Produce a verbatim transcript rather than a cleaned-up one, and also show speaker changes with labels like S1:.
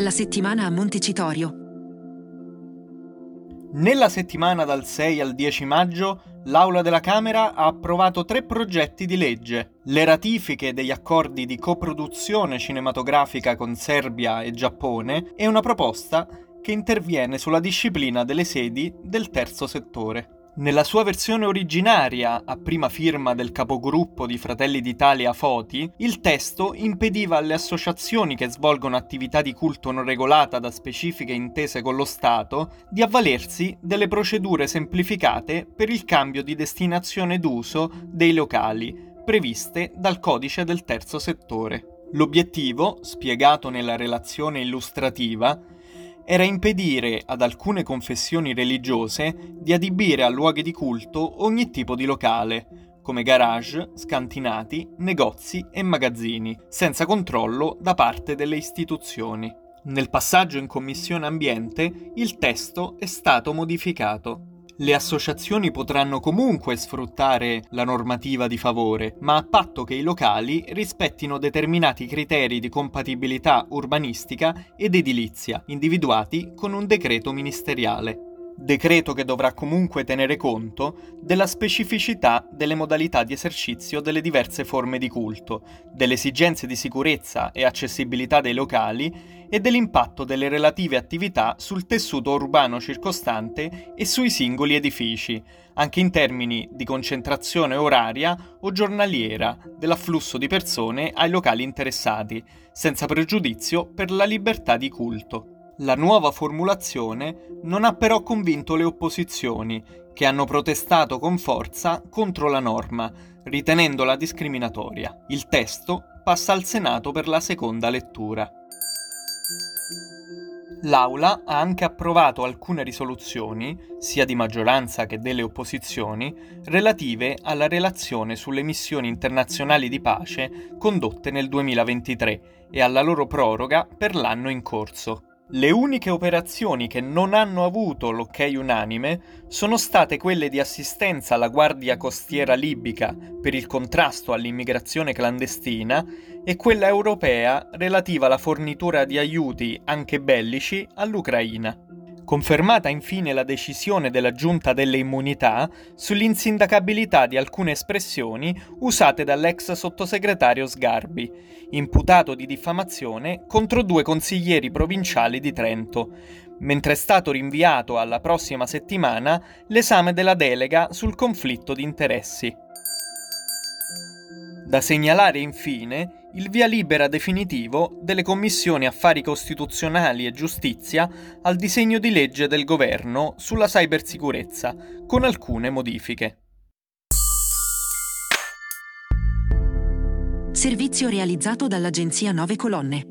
S1: La settimana a Montecitorio.
S2: Nella settimana dal sei al dieci maggio, l'Aula della Camera ha approvato tre progetti di legge: le ratifiche degli accordi di coproduzione cinematografica con Serbia e Giappone e una proposta che interviene sulla disciplina delle sedi del terzo settore. Nella sua versione originaria, a prima firma del capogruppo di Fratelli d'Italia Foti, il testo impediva alle associazioni che svolgono attività di culto non regolata da specifiche intese con lo Stato di avvalersi delle procedure semplificate per il cambio di destinazione d'uso dei locali, previste dal codice del terzo settore. L'obiettivo, spiegato nella relazione illustrativa, era impedire ad alcune confessioni religiose di adibire a luoghi di culto ogni tipo di locale, come garage, scantinati, negozi e magazzini, senza controllo da parte delle istituzioni. Nel passaggio in Commissione Ambiente, il testo è stato modificato. Le associazioni potranno comunque sfruttare la normativa di favore, ma a patto che i locali rispettino determinati criteri di compatibilità urbanistica ed edilizia, individuati con un decreto ministeriale. Decreto che dovrà comunque tenere conto della specificità delle modalità di esercizio delle diverse forme di culto, delle esigenze di sicurezza e accessibilità dei locali e dell'impatto delle relative attività sul tessuto urbano circostante e sui singoli edifici, anche in termini di concentrazione oraria o giornaliera dell'afflusso di persone ai locali interessati, senza pregiudizio per la libertà di culto. La nuova formulazione non ha però convinto le opposizioni, che hanno protestato con forza contro la norma, ritenendola discriminatoria. Il testo passa al Senato per la seconda lettura. L'Aula ha anche approvato alcune risoluzioni, sia di maggioranza che delle opposizioni, relative alla relazione sulle missioni internazionali di pace condotte nel duemilaventitré e alla loro proroga per l'anno in corso. Le uniche operazioni che non hanno avuto l'ok unanime sono state quelle di assistenza alla Guardia Costiera libica per il contrasto all'immigrazione clandestina e quella europea relativa alla fornitura di aiuti, anche bellici, all'Ucraina. Confermata infine la decisione della Giunta delle Immunità sull'insindacabilità di alcune espressioni usate dall'ex sottosegretario Sgarbi, imputato di diffamazione contro due consiglieri provinciali di Trento, mentre è stato rinviato alla prossima settimana l'esame della delega sul conflitto di interessi. Da segnalare infine il via libera definitivo delle commissioni Affari Costituzionali e Giustizia al disegno di legge del governo sulla cybersicurezza, con alcune modifiche.
S1: Servizio realizzato dall'agenzia Nove Colonne.